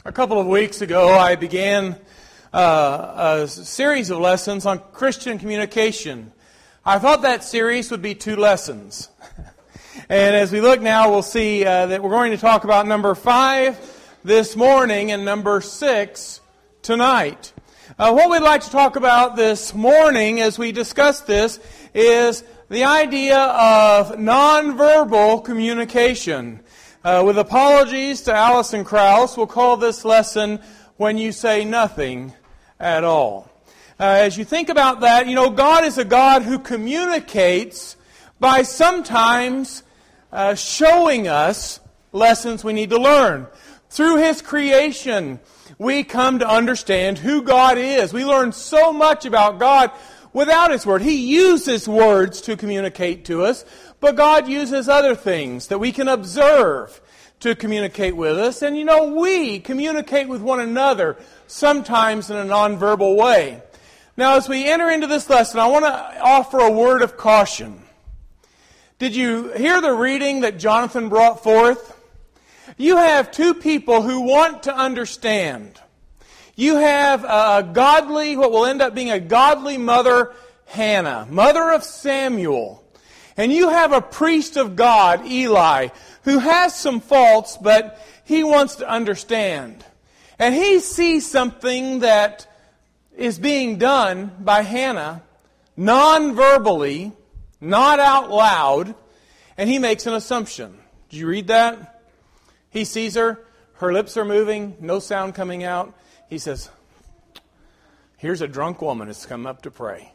A couple of weeks ago, I began a series of lessons on Christian communication. I thought that series would be 2 lessons. And as we look now, we'll see that we're going to talk about number 5 this morning and number 6 tonight. What we'd like to talk about this morning as we discuss this is the idea of nonverbal communication. With apologies to Allison Krauss, we'll call this lesson When You Say Nothing at All. As you think about that, you know, God is a God who communicates by sometimes showing us lessons we need to learn. Through His creation, we come to understand who God is. We learn so much about God without His Word. He uses words to communicate to us, but God uses other things that we can observe to communicate with us. And you know, we communicate with one another sometimes in a nonverbal way. Now, as we enter into this lesson, I want to offer a word of caution. Did you hear the reading that Jonathan brought forth? You have 2 people who want to understand. You have a godly, what will end up being a godly mother, Hannah, mother of Samuel. And you have a priest of God, Eli, who has some faults, but he wants to understand. And he sees something that is being done by Hannah, non-verbally, not out loud, and he makes an assumption. Did you read that? He sees her lips are moving, no sound coming out. He says, "Here's a drunk woman that's come up to pray."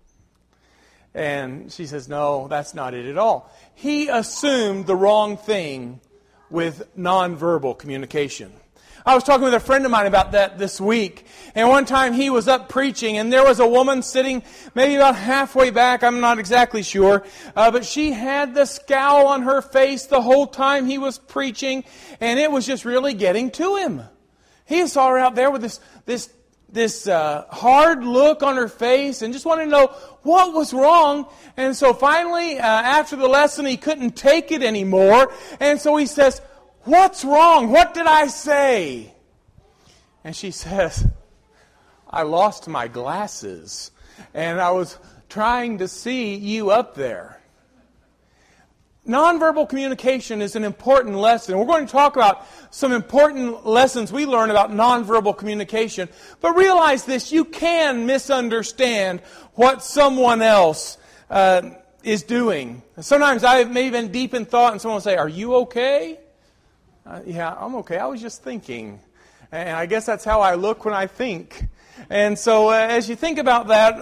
And she says, "No, that's not it at all." He assumed the wrong thing with nonverbal communication. I was talking with a friend of mine about that this week. And one time he was up preaching, and there was a woman sitting maybe about halfway back. I'm not exactly sure. But she had the scowl on her face the whole time he was preaching. And it was just really getting to him. He saw her out there with this hard look on her face and just wanted to know what was wrong. And so finally, after the lesson, he couldn't take it anymore. And so he says, "What's wrong? What did I say?" And she says, "I lost my glasses, and I was trying to see you up there." Nonverbal communication is an important lesson. We're going to talk about some important lessons we learn about nonverbal communication. But realize this, you can misunderstand what someone else is doing. Sometimes I've maybe been deep in thought and someone will say, "Are you okay?" "Yeah, I'm okay. I was just thinking." And I guess that's how I look when I think. And so as you think about that,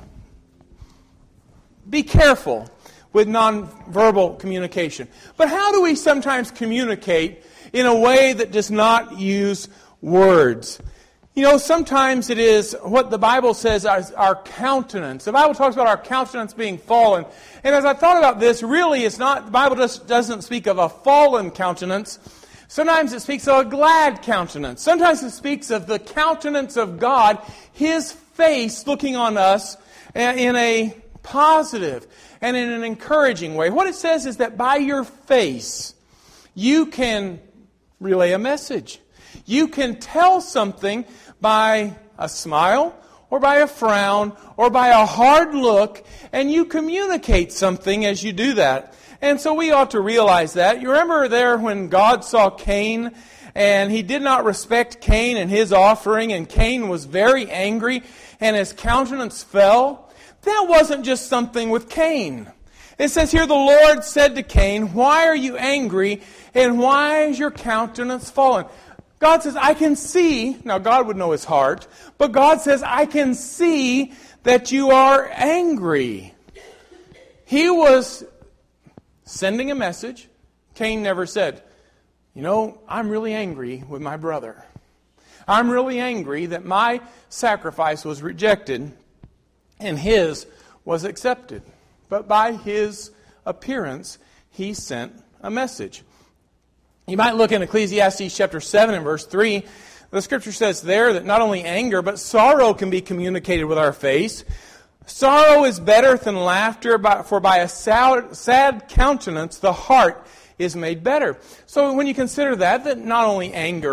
be careful with nonverbal communication. But how do we sometimes communicate in a way that does not use words? You know, sometimes it is what the Bible says as our countenance. The Bible talks about our countenance being fallen. And as I thought about this, really it's not, the Bible just doesn't speak of a fallen countenance. Sometimes it speaks of a glad countenance. Sometimes it speaks of the countenance of God, His face looking on us in a positive and in an encouraging way. What it says is that by your face, you can relay a message. You can tell something by a smile or by a frown or by a hard look, and you communicate something as you do that. And so we ought to realize that. You remember there when God saw Cain, and He did not respect Cain and his offering, and Cain was very angry, and his countenance fell? That wasn't just something with Cain. It says here, the Lord said to Cain, "Why are you angry, and why is your countenance fallen?" God says, "I can see," now God would know his heart, but God says, "I can see that you are angry." He was sending a message. Cain never said, "You know, I'm really angry with my brother. I'm really angry that my sacrifice was rejected and his was accepted." But by his appearance, he sent a message. You might look in Ecclesiastes chapter 7 and verse 3. The Scripture says there that not only anger, but sorrow can be communicated with our face. Sorrow is better than laughter, for by a sad countenance the heart is made better. So when you consider that not only anger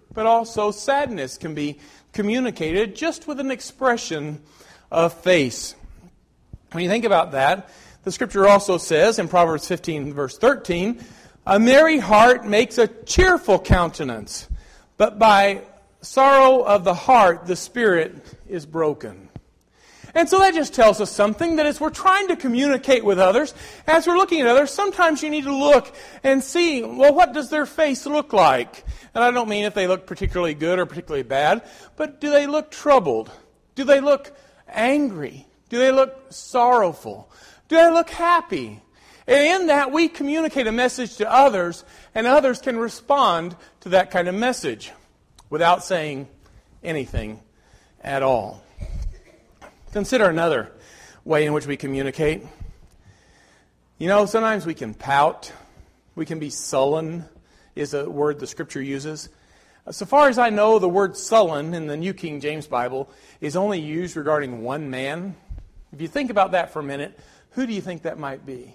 but also sadness can be communicated just with an expression of face. When you think about that, the Scripture also says in Proverbs 15, verse 13, a merry heart makes a cheerful countenance, but by sorrow of the heart the spirit is broken. And so that just tells us something, that as we're trying to communicate with others, as we're looking at others, sometimes you need to look and see, well, what does their face look like? And I don't mean if they look particularly good or particularly bad, but do they look troubled? Do they look angry? Do they look sorrowful? Do they look happy? And in that, we communicate a message to others, and others can respond to that kind of message without saying anything at all. Consider another way in which we communicate. You know, sometimes we can pout. We can be sullen, is a word the Scripture uses. So far as I know, the word sullen in the New King James Bible is only used regarding one man. If you think about that for a minute, who do you think that might be?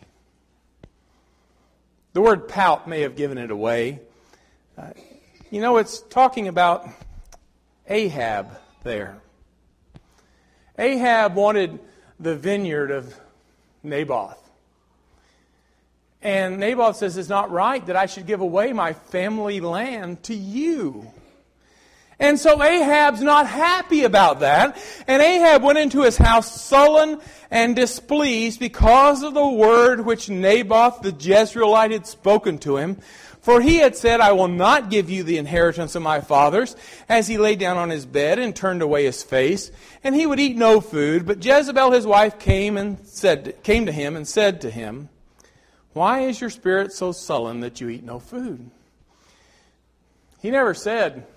The word pout may have given it away. It's talking about Ahab there. Ahab wanted the vineyard of Naboth. And Naboth says, it's not right that I should give away my family land to you. And so Ahab's not happy about that. And Ahab went into his house sullen and displeased because of the word which Naboth the Jezreelite had spoken to him. For he had said, I will not give you the inheritance of my fathers, as he lay down on his bed and turned away his face. And he would eat no food. But Jezebel his wife came to him and said to him, why is your spirit so sullen that you eat no food? He never said,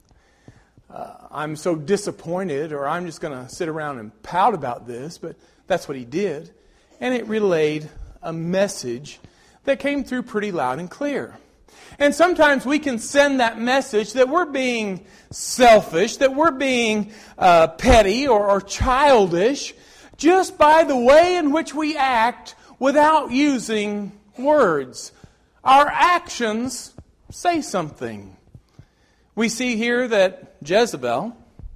I'm so disappointed, or I'm just going to sit around and pout about this, but that's what he did. And it relayed a message that came through pretty loud and clear. And sometimes we can send that message that we're being selfish, that we're being petty or childish, just by the way in which we act without using words. Our actions say something. We see here that Jezebel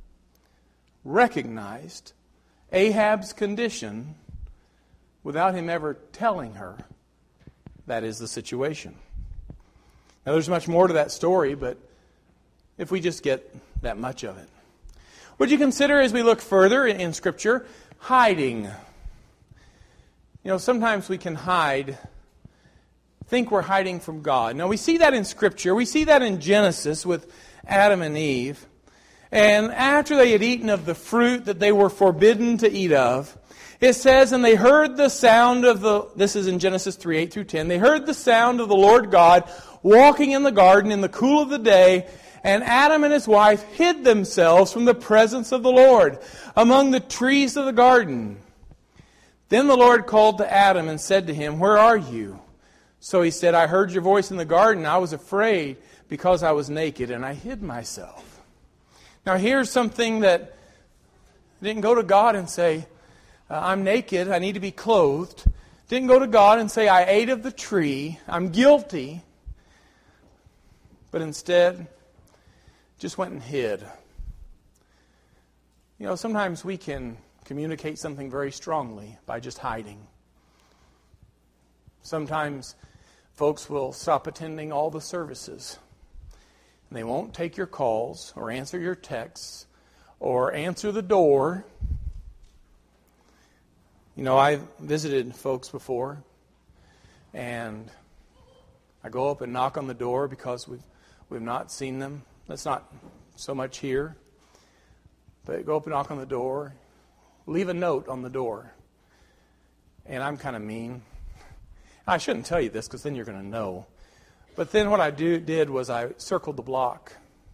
recognized Ahab's condition without him ever telling her that is the situation. Now, there's much more to that story, but if we just get that much of it. Would you consider, as we look further in Scripture, hiding? Sometimes we can hide, think we're hiding from God. Now, we see that in Scripture. We see that in Genesis with Adam and Eve. And after they had eaten of the fruit that they were forbidden to eat of, it says, and they heard the sound of this is in Genesis 3, 8 through 10, they heard the sound of the Lord God walking in the garden in the cool of the day, and Adam and his wife hid themselves from the presence of the Lord among the trees of the garden. Then the Lord called to Adam and said to him, where are you? So he said, I heard your voice in the garden. I was afraid because I was naked and I hid myself. Now here's something that didn't go to God and say, I'm naked, I need to be clothed. Didn't go to God and say, I ate of the tree, I'm guilty. But instead, just went and hid. Sometimes we can communicate something very strongly by just hiding. Sometimes folks will stop attending all the services. And they won't take your calls or answer your texts or answer the door. I visited folks before, and I go up and knock on the door because we've not seen them. That's not so much here. But go up and knock on the door, leave a note on the door. And I'm kind of mean. I shouldn't tell you this because then you're going to know. But then what I did was I circled the block,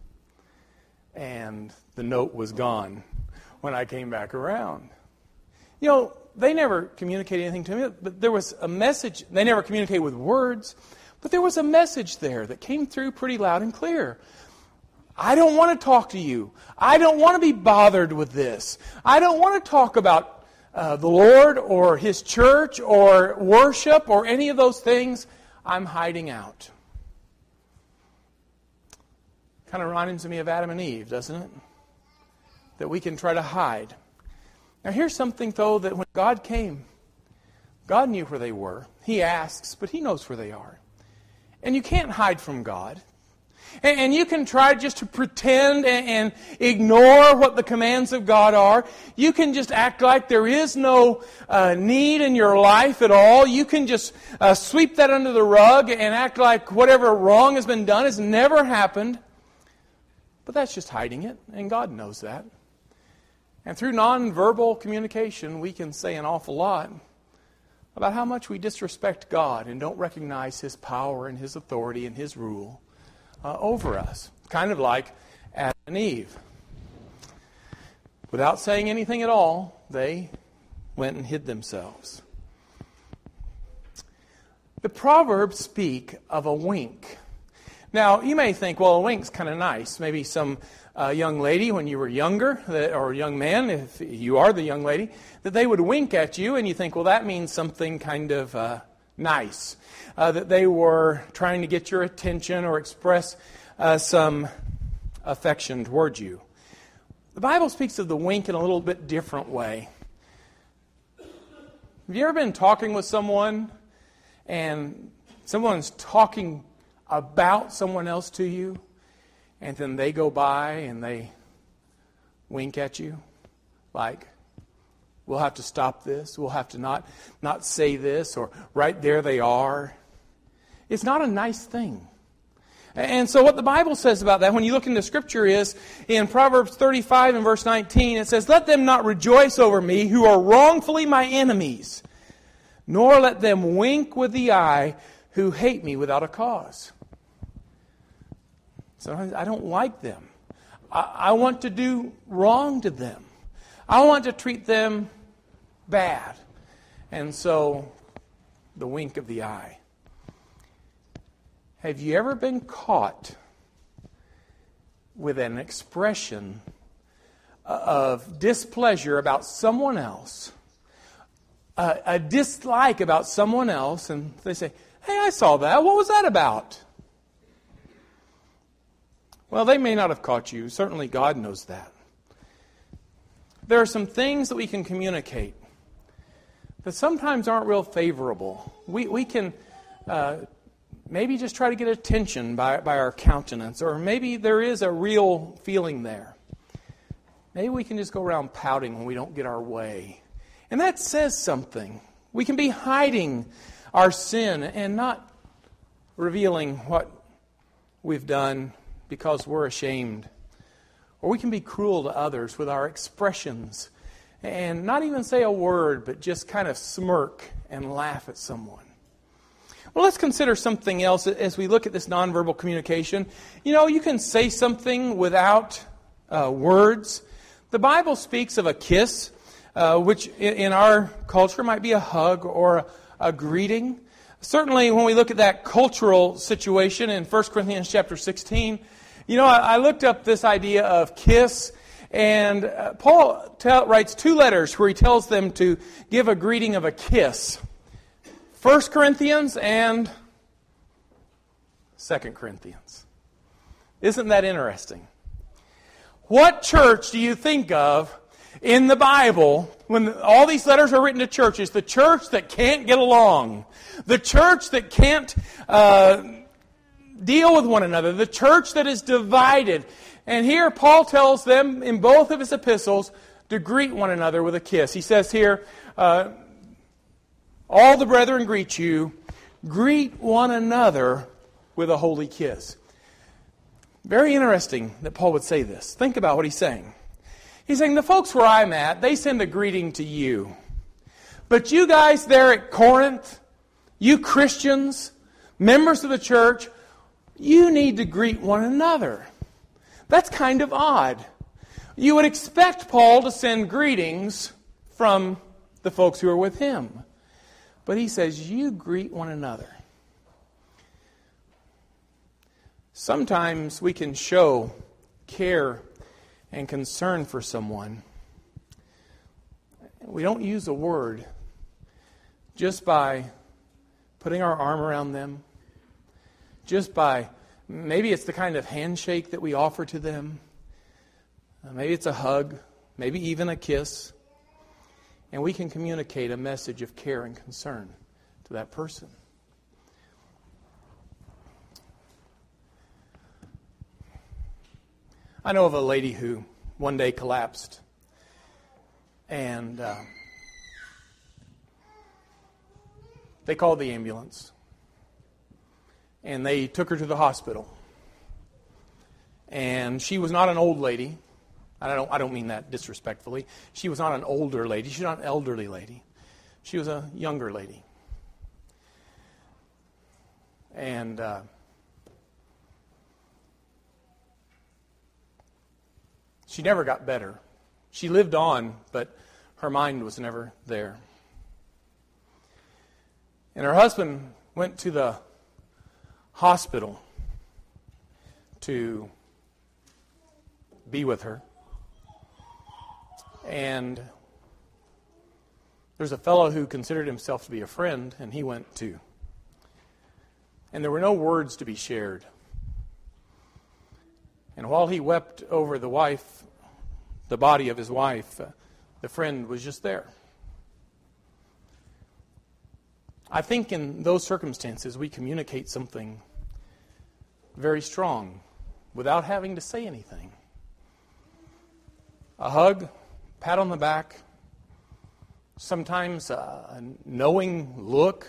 and the note was gone when I came back around. They never communicated anything to me, but there was a message. They never communicated with words, but there was a message there that came through pretty loud and clear. I don't want to talk to you. I don't want to be bothered with this. I don't want to talk about the Lord or His church or worship or any of those things. I'm hiding out. Kind of reminds me of Adam and Eve, doesn't it? That we can try to hide. Now here's something, though, that when God came, God knew where they were. He asks, but He knows where they are. And you can't hide from God. And you can try just to pretend and ignore what the commands of God are. You can just act like there is no need in your life at all. You can just sweep that under the rug and act like whatever wrong has been done has never happened. But that's just hiding it, and God knows that. And through nonverbal communication, we can say an awful lot about how much we disrespect God and don't recognize His power and His authority and His rule over us. Kind of like Adam and Eve. Without saying anything at all, they went and hid themselves. The Proverbs speak of a wink. Now, you may think, well, a wink's kind of nice. Maybe some young lady when you were younger, or a young man, if you are the young lady, that they would wink at you, and you think, well, that means something kind of nice. That they were trying to get your attention or express some affection towards you. The Bible speaks of the wink in a little bit different way. Have you ever been talking with someone and someone's talking about someone else to you, and then they go by and they wink at you? Like, we'll have to stop this. We'll have to not say this. Or right there they are. It's not a nice thing. And so what the Bible says about that, when you look into Scripture, is in Proverbs 35 and verse 19, it says, "Let them not rejoice over me who are wrongfully my enemies, nor let them wink with the eye who hate me without a cause." Sometimes I don't like them. I want to do wrong to them. I want to treat them bad. And so, the wink of the eye. Have you ever been caught with an expression of displeasure about someone else, a dislike about someone else, and they say, "Hey, I saw that. What was that about?" Well, they may not have caught you. Certainly God knows that. There are some things that we can communicate that sometimes aren't real favorable. We can maybe just try to get attention by our countenance, or maybe there is a real feeling there. Maybe we can just go around pouting when we don't get our way. And that says something. We can be hiding our sin and not revealing what we've done because we're ashamed. Or we can be cruel to others with our expressions and not even say a word, but just kind of smirk and laugh at someone. Well, let's consider something else as we look at this nonverbal communication. You know, you can say something without words. The Bible speaks of a kiss, which in our culture might be a hug or a greeting. Certainly, when we look at that cultural situation in 1 Corinthians chapter 16, you know, I looked up this idea of kiss, and Paul writes 2 letters where he tells them to give a greeting of a kiss. 1 Corinthians and 2 Corinthians. Isn't that interesting? What church do you think of in the Bible when all these letters are written to churches? The church that can't get along. The church that can't deal with one another. The church that is divided. And here Paul tells them in both of his epistles to greet one another with a kiss. He says here, all the brethren greet you. Greet one another with a holy kiss. Very interesting that Paul would say this. Think about what he's saying. He's saying, the folks where I'm at, they send a greeting to you. But you guys there at Corinth, you Christians, members of the church, you need to greet one another. That's kind of odd. You would expect Paul to send greetings from the folks who are with him. But he says, you greet one another. Sometimes we can show care and concern for someone. We don't use a word, just by putting our arm around them, just by Maybe it's the kind of handshake that we offer to them. Maybe it's a hug, maybe even a kiss. And we can communicate a message of care and concern to that person. I know of a lady who one day collapsed, and they called the ambulance, and they took her to the hospital. And she was not an old lady. I don't mean that disrespectfully. She was not an older lady. She was not an elderly lady. She was a younger lady. And she never got better. She lived on, but her mind was never there. And her husband went to the hospital to be with her. And there's a fellow who considered himself to be a friend, and he went too. And there were no words to be shared. And while he wept over the body of his wife, the friend was just there. I think in those circumstances we communicate something very strong without having to say anything. A hug, pat on the back, sometimes a knowing look.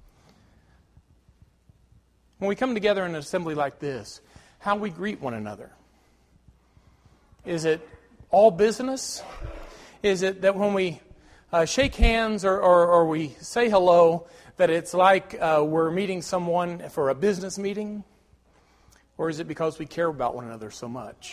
When we come together in an assembly like this, how we greet one another. Is it all business? Is it that when we shake hands or we say hello, that it's like we're meeting someone for a business meeting? Or is it because we care about one another so much?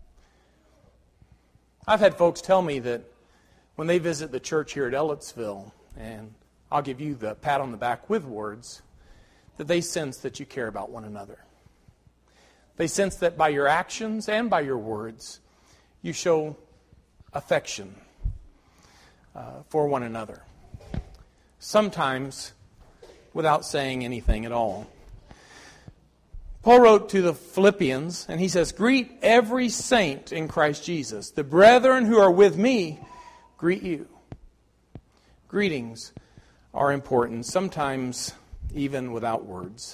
I've had folks tell me that when they visit the church here at Ellettsville, and I'll give you the pat on the back with words, that they sense that you care about one another. They sense that by your actions and by your words, you show affection for one another. Sometimes without saying anything at all. Paul wrote to the Philippians, and he says, "Greet every saint in Christ Jesus. The brethren who are with me greet you." Greetings are important, sometimes even without words.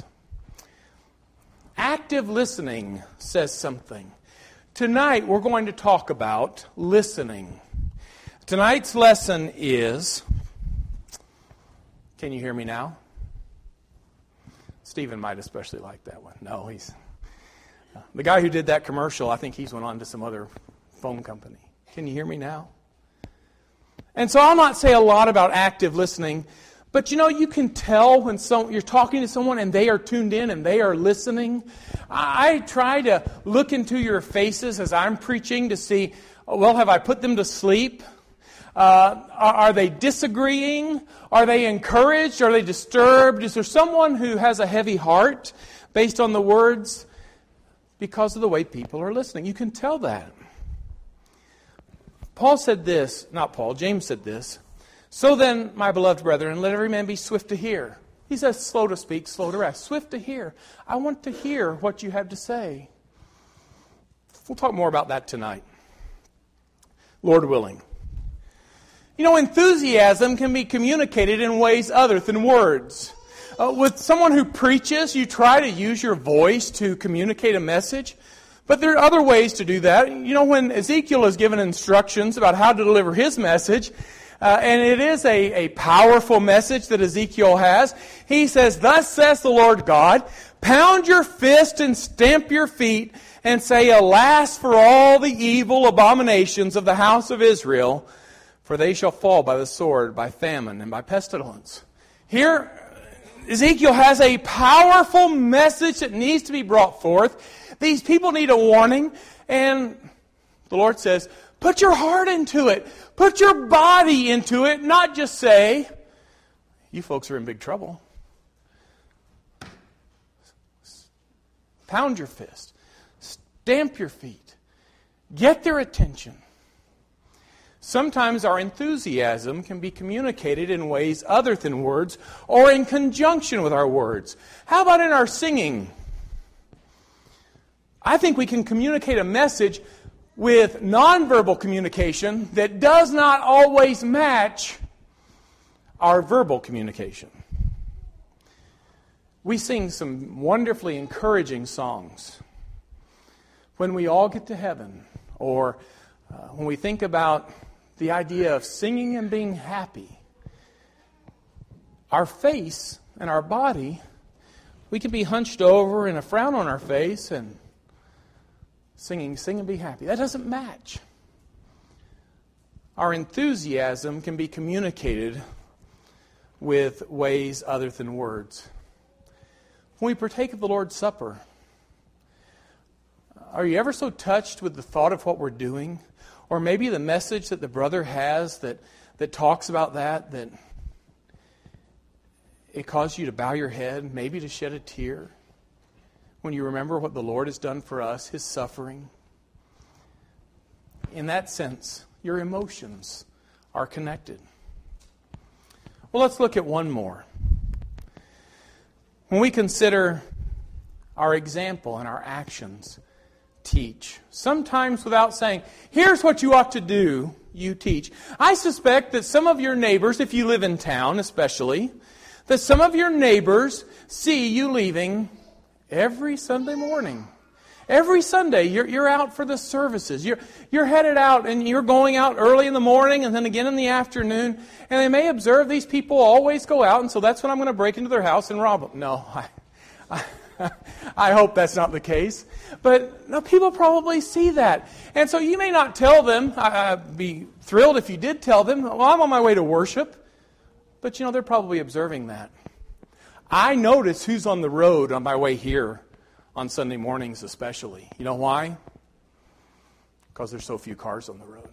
Active listening says something. Tonight we're going to talk about listening. Tonight's lesson is... Can you hear me now? Stephen might especially like that one. No, he's... the guy who did that commercial, I think he's went on to some other phone company. Can you hear me now? And so I'll not say a lot about active listening, but you can tell when you're talking to someone and they are tuned in and they are listening. I try to look into your faces as I'm preaching to see, well, have I put them to sleep? Are they disagreeing? Are they encouraged? Are they disturbed? Is there someone who has a heavy heart based on the words? Because of the way people are listening. You can tell that. Paul said this, not Paul, James said this. "So then, my beloved brethren, let every man be swift to hear." He says slow to speak, slow to wrath. Swift to hear. I want to hear what you have to say. We'll talk more about that tonight, Lord willing. Enthusiasm can be communicated in ways other than words. With someone who preaches, you try to use your voice to communicate a message. But there are other ways to do that. When Ezekiel is given instructions about how to deliver his message, and it is a powerful message that Ezekiel has, he says, "Thus says the Lord God, pound your fist and stamp your feet and say, alas for all the evil abominations of the house of Israel, for they shall fall by the sword, by famine, and by pestilence." Here, Ezekiel has a powerful message that needs to be brought forth. These people need a warning, and the Lord says, put your heart into it. Put your body into it, not just say, you folks are in big trouble. Pound your fist. Stamp your feet. Get their attention. Sometimes our enthusiasm can be communicated in ways other than words or in conjunction with our words. How about in our singing? I think we can communicate a message with nonverbal communication that does not always match our verbal communication. We sing some wonderfully encouraging songs when we all get to heaven, or when we think about the idea of singing and being happy. Our face and our body, we can be hunched over and a frown on our face and singing, sing and be happy. That doesn't match. Our enthusiasm can be communicated with ways other than words. When we partake of the Lord's Supper, are you ever so touched with the thought of what we're doing? Or maybe the message that the brother has that talks about that it causes you to bow your head, maybe to shed a tear when you remember what the Lord has done for us, His suffering. In that sense, your emotions are connected. Well, let's look at one more. When we consider our example and our actions teach, sometimes without saying, here's what you ought to do, you teach. I suspect that some of your neighbors, if you live in town especially, that some of your neighbors see you leaving every Sunday morning. Every Sunday, you're out for the services. You're headed out, and you're going out early in the morning and then again in the afternoon. And they may observe these people always go out, and so that's when I'm going to break into their house and rob them. No, I hope that's not the case. But no, people probably see that. And so you may not tell them. I'd be thrilled if you did tell them, well, I'm on my way to worship. But they're probably observing that. I notice who's on the road on my way here on Sunday mornings especially. You know why? Because there's so few cars on the road.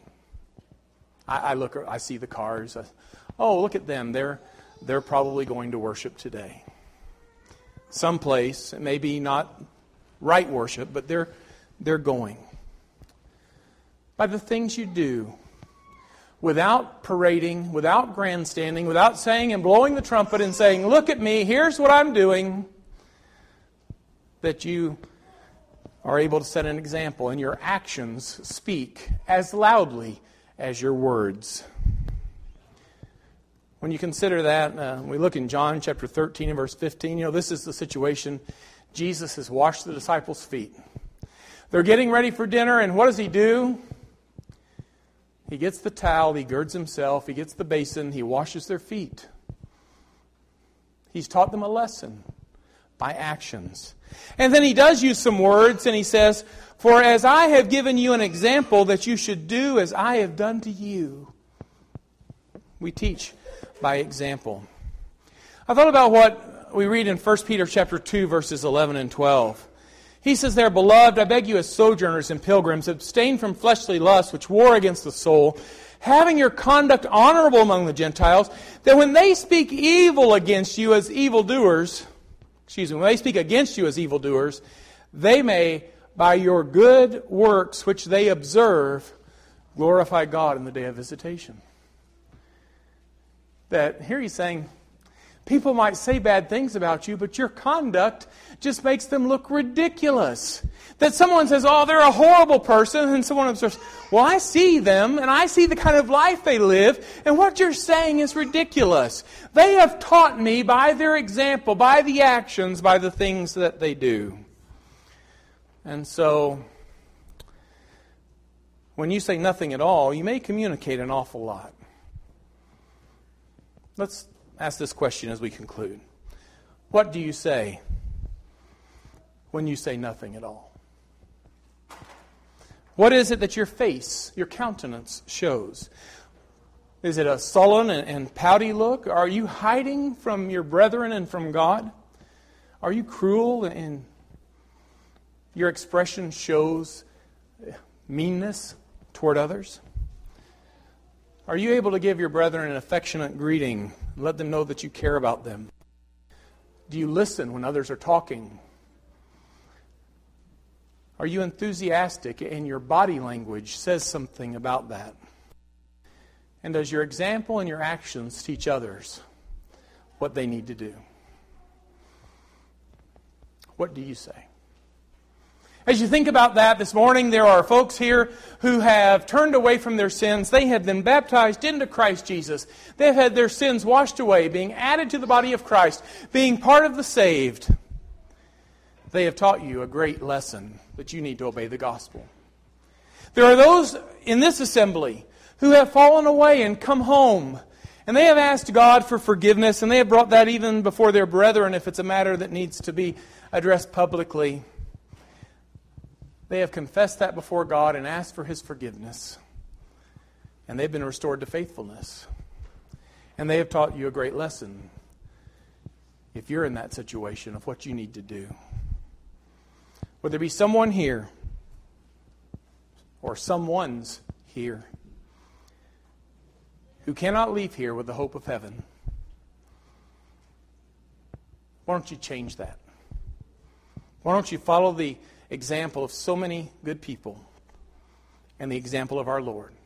I see the cars. Oh, look at them. They're probably going to worship today. Someplace, maybe not right worship, but they're going. By the things you do, without parading, without grandstanding, without saying and blowing the trumpet and saying, look at me, here's what I'm doing, that you are able to set an example, and your actions speak as loudly as your words. When you consider that, we look in John chapter 13 and verse 15, this is the situation. Jesus has washed the disciples' feet. They're getting ready for dinner, and what does He do? He gets the towel, He girds Himself, He gets the basin, He washes their feet. He's taught them a lesson by actions. And then He does use some words, and He says, for as I have given you an example that you should do as I have done to you. We teach by example. I thought about what we read in 1 Peter chapter 2, verses 11 and 12. He says there, beloved, I beg you as sojourners and pilgrims, abstain from fleshly lusts which war against the soul, having your conduct honorable among the Gentiles, that when they speak evil against you as evildoers, when they speak against you as evildoers, they may, by your good works which they observe, glorify God in the day of visitation. That here He's saying, people might say bad things about you, but your conduct just makes them look ridiculous. That someone says, oh, they're a horrible person, and someone observes, well, I see them, and I see the kind of life they live, and what you're saying is ridiculous. They have taught me by their example, by the actions, by the things that they do. And so, when you say nothing at all, you may communicate an awful lot. Let's ask this question as we conclude. What do you say when you say nothing at all? What is it that your face, your countenance shows? Is it a sullen and pouty look? Are you hiding from your brethren and from God? Are you cruel and your expression shows meanness toward others? Are you able to give your brethren an affectionate greeting and let them know that you care about them? Do you listen when others are talking? Are you enthusiastic and your body language says something about that? And does your example and your actions teach others what they need to do? What do you say? As you think about that this morning, there are folks here who have turned away from their sins. They have been baptized into Christ Jesus. They've had their sins washed away, being added to the body of Christ, being part of the saved. They have taught you a great lesson that you need to obey the gospel. There are those in this assembly who have fallen away and come home, and they have asked God for forgiveness, and they have brought that even before their brethren if it's a matter that needs to be addressed publicly. They have confessed that before God and asked for His forgiveness. And they've been restored to faithfulness. And they have taught you a great lesson if you're in that situation of what you need to do. Would there be someone here or someone's here who cannot leave here with the hope of heaven? Why don't you change that? Why don't you follow the example of so many good people and the example of our Lord?